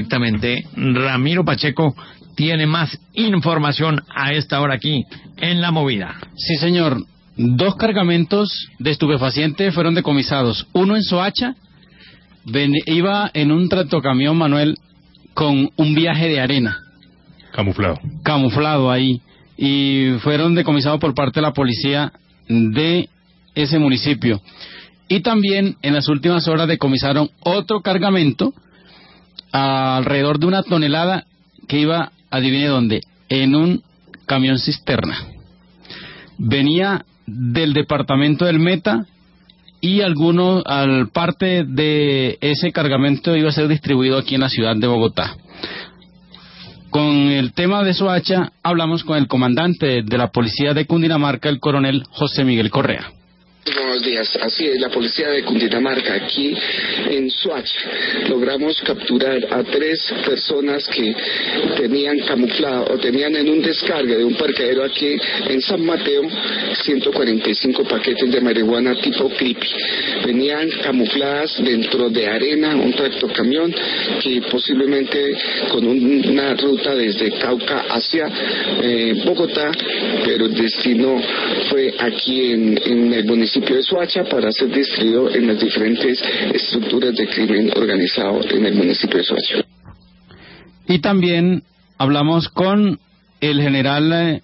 Exactamente. Ramiro Pacheco tiene más información a esta hora aquí en La Movida. Sí, señor. 2 cargamentos de estupefacientes fueron decomisados. Uno en Soacha, iba en un tractocamión, Manuel, con un viaje de arena. Camuflado ahí. Y fueron decomisados por parte de la policía de ese municipio. Y también en las últimas horas decomisaron otro cargamento alrededor de 1 tonelada que iba, adivine dónde, en un camión cisterna. Venía del departamento del Meta y parte de ese cargamento iba a ser distribuido aquí en la ciudad de Bogotá. Con el tema de Soacha hablamos con el comandante de la policía de Cundinamarca, el coronel José Miguel Correa. Buenos días, así es, la policía de Cundinamarca, aquí en Soacha, logramos capturar a 3 personas que tenían camuflado o tenían en un descargue de un parqueadero aquí en San Mateo 145 paquetes de marihuana tipo creepy. Venían camufladas dentro de arena, un tractocamión que posiblemente con una ruta desde Cauca hacia Bogotá, pero el destino fue aquí en el municipio de Soacha para ser distribuido en las diferentes estructuras de crimen organizado en el municipio de Soacha. Y también hablamos con el general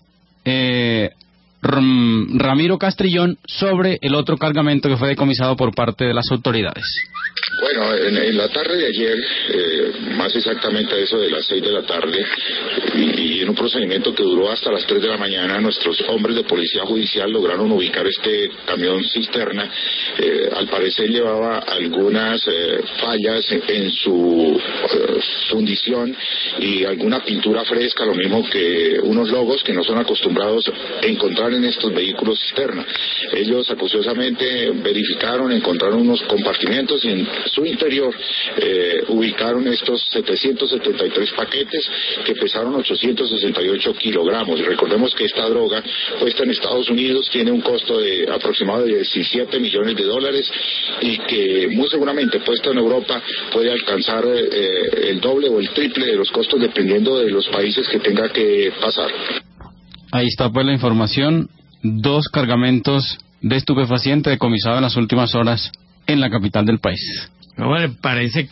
Ramiro Castrillón sobre el otro cargamento que fue decomisado por parte de las autoridades. Bueno, en la tarde de ayer, más exactamente a eso de las 6 de la tarde, y en un procedimiento que duró hasta las 3 de la mañana, nuestros hombres de policía judicial lograron ubicar este camión cisterna. Al parecer llevaba algunas fallas en su fundición y alguna pintura fresca, lo mismo que unos logos que no son acostumbrados a encontrar en estos vehículos cisterna. Ellos acuciosamente verificaron, encontraron unos compartimentos y en su interior ubicaron estos 773 paquetes que pesaron 868 kilogramos. Y recordemos que esta droga puesta en Estados Unidos tiene un costo de aproximado de $17 millones y que muy seguramente puesta en Europa puede alcanzar el doble o el triple de los costos dependiendo de los países que tenga que pasar. Ahí está pues la información. 2 cargamentos de estupefaciente decomisados en las últimas horas en la capital del país. Bueno, parece